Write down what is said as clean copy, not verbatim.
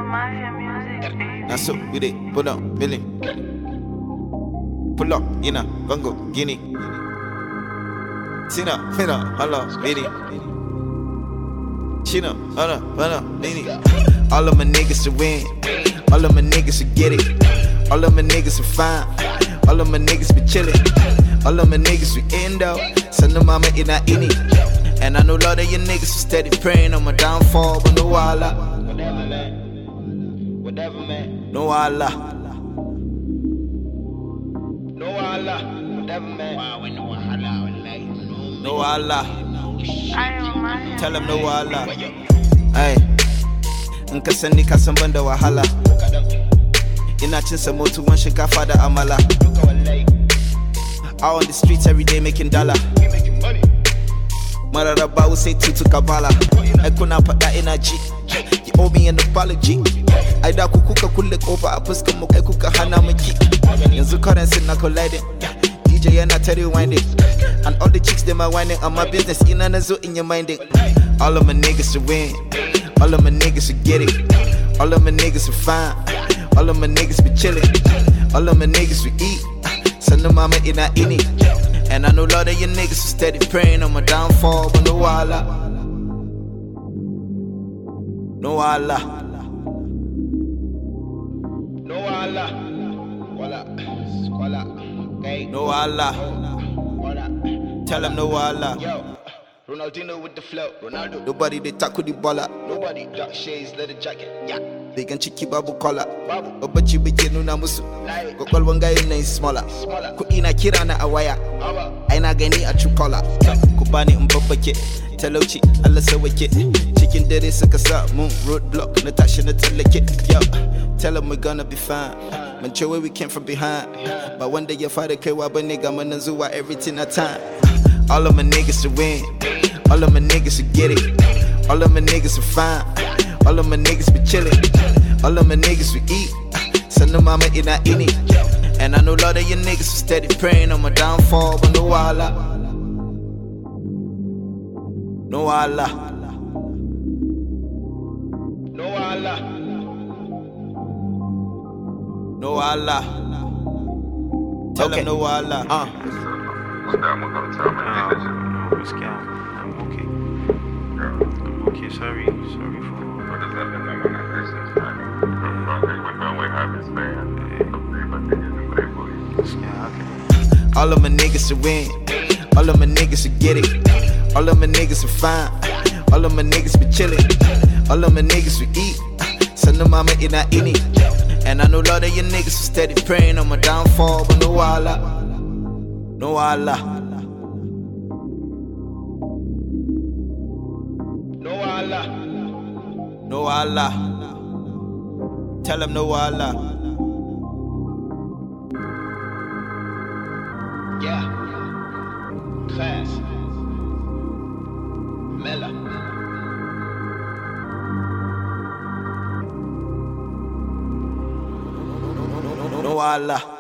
Now so with it, pull up, Billy. Pull up, Congo, Guinea. Sina, hello, Billy. Chino, hello, Billy. All of my niggas to win. All of my niggas to get it. All of my niggas to fine. All of my niggas be chillin'. All of my niggas we end up. Send the mama in a ini. And I know a lot of your niggas are steady praying on my downfall, but no Allah. Whatever, man. No Allah. No Allah. Whatever, man. No Allah. Tell them no Allah. Ay. Nka sani ka san banda wahala. Ina cin samotu wan shinkafa da amala. Out on the streets every day making dollar. Mararaba will say tutu kabala. I couldn't put that energy. You owe me an apology. I da kukuka kulle kofa a fuskar mu kai kuka hana mu ki. Yanzu currency na colliding. DJ and I tell you winding. And all the chicks them are winding on my business. Ina na zo in your minding. All of my niggas to win. All of my niggas to get it. All of my niggas to fine. All of my niggas be chillin'. All of my niggas we eat. Send the mama in a ini. And I know a lot of your niggas are steady praying on my downfall, but no Allah. No Allah. No Allah. No Allah. Tell them no Allah. Yo, Ronaldinho with the flow. Ronaldo. Nobody they tackle the baller. Nobody dark shades, leather jacket. Yeah. They can cheeky babu collar. Babu. But you be getting na musu. Go call one guy in name smaller. Ku ina kira na awaya. Aina gani a chukola. Kubani mbabake. Telochi Allah sawake. Chicken dere suka sa moon roadblock. Natasha na teleke. Yo, tell them we're gonna be fine. Man, show where we came from behind. But one day your father came up, but nigga mananzuwa everything at time. All of my niggas to win. All of my niggas to get it. All of my niggas to fine. All of my niggas be chillin'. All of my niggas we eat. Send the mama in a ini. And I know a lot of your niggas are steady praying on my downfall, but no Allah. No Allah. No Allah. No Allah. Tell them no Allah. What's that one gonna tell me? What's Cal? I'm okay. I'm okay. Sorry for. What does that mean? I'm on that business, man. We're done with habits, man. Okay. All of my niggas to win. All of my niggas to get it. All of my niggas to fine. All of my niggas be chillin'. All of my niggas we eat. Send the mama in a ini. And I know a lot of your niggas are steady praying on my downfall, but no Allah. No Allah. No Allah. No Allah. Tell them no Allah. Yeah. Class. Mela. No Allah.